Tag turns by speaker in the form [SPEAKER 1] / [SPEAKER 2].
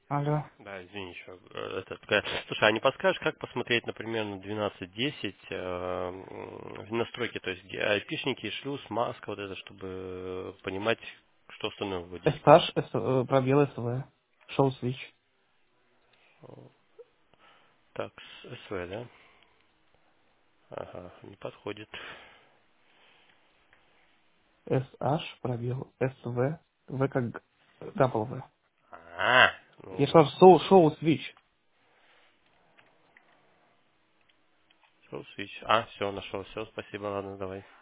[SPEAKER 1] Алло.
[SPEAKER 2] Да, извини, еще. Слушай, а не подскажешь, как посмотреть, например, на 12.10 настройки, то есть где айпишники, шлюз, маска, вот это, чтобы понимать, что остальное вводить?
[SPEAKER 1] Стаж, пробел СВ. Шоу свич.
[SPEAKER 2] Так, СВ, да? Ага, не подходит.
[SPEAKER 1] SH, пробел, СВ. В как W. Я
[SPEAKER 2] Ну,
[SPEAKER 1] сказал, шоу свич.
[SPEAKER 2] шоу свич. Все, нашел, все, спасибо, ладно, давай.